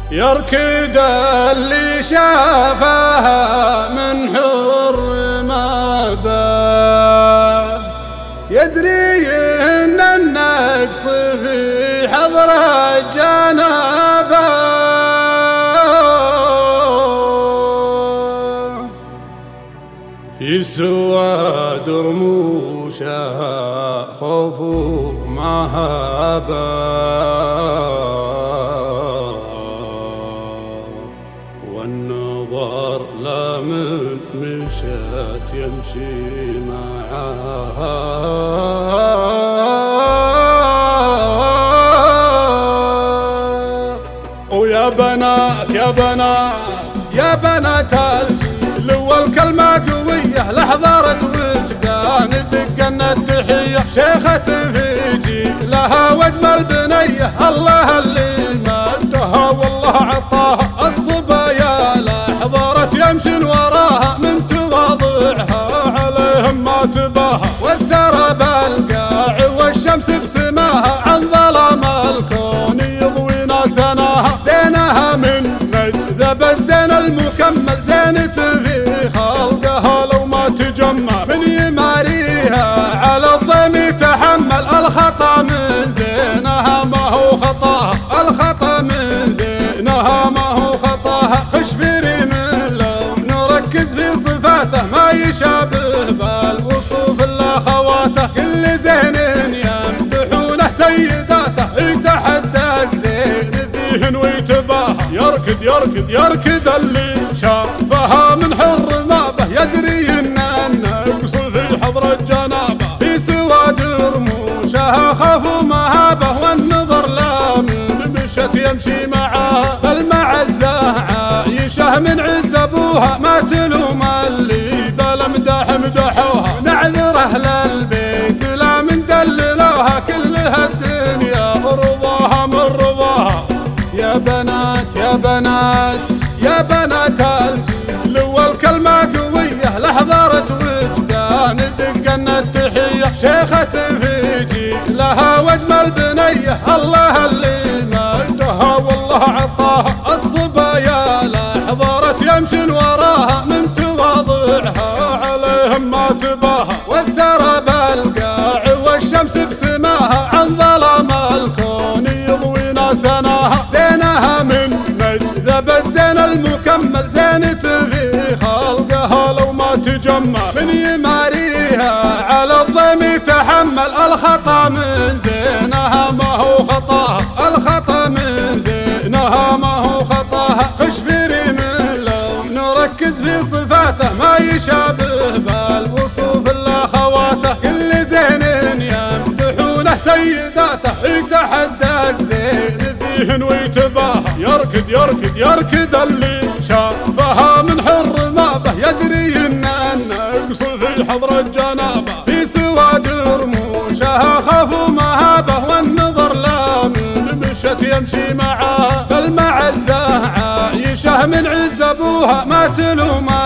يركد اللي شافها من حر ما باه، يدري ان النقص في حضرة جنابه، في سواد رموشها خوف مهابه، والنظر لا من مشات يمشي معها، ويا بنات يا بنات يا بنات الجيل والكلمة قوية لحظارة وجدان دقنا التحية، شيخة في جيلها واجمل بنية، الله اللي مدها والله عطاها، الصبايا لحضارة يمشي وراها من تواضعها عليهم ما تباها، والثرى بالقاع والشمس بسماها عن ظلام الكون يضوينا سناها، زينها من مجذب الزين المكمل، زينة في خلقها لو ما تجمل، من يماريها على الضيم يتحمل، الخطا من زينها ما هو خطاها، الخطا من زينها ما هو خطاها، خشفيري من لو نركز في صفاته ما يشابه بالوصوف الا خواته، كل زين يمدحونه سيداته يتحدى الزين فيهن ويتباهى، يركد يركد يركد اللي شافها من حر ما به، يدري ان النقص في حضرة جنابه، في سواد رموشها خاف مهابه، والنظر لا من مشت يمشي معها، بل مع الزعايشه من عز ابوها، ما تلوم اللي بالمداح مدحوها، نعذر اهل البيت لا من دللوها، كلها الدنيا رضاها من رضاها، يا بنات يا بنات يا بنات الجيل والكلمة قوية لحضارة وجدان دقنا التحية، شيخة في جيلها واجمل بنية، الله اللي مجدها والله عطاها، الصبايا لحضارة يمشي وراها من تواضعها عليهم ما تباها، والثرى بالقاع والشمس بسماها عن ظلام الكون يضوينا سناها، زينها من مجذب الزين المكمل، زينة في خلقها لو ما تجمل، من يماريها على الضيم يتحمل، الخطا من زينها ما هو خطاها، الخطا من زينها ما هو خطاها، خشفيري من لو نركز في صفاته ما يشابه بالوصوف الا خواته، كل زين يمدحونه سيداته يتحدى الزين فيهن ويتباهى، يركد يركد يركد اللي شافها من حر ما به، يدري ان النقص في حضرة جنابه، في سواد رموشها خاف مهابه، والنظر لا من مشت يمشي معها، بل مع الزعايشه من عز ابوها، ما تلوم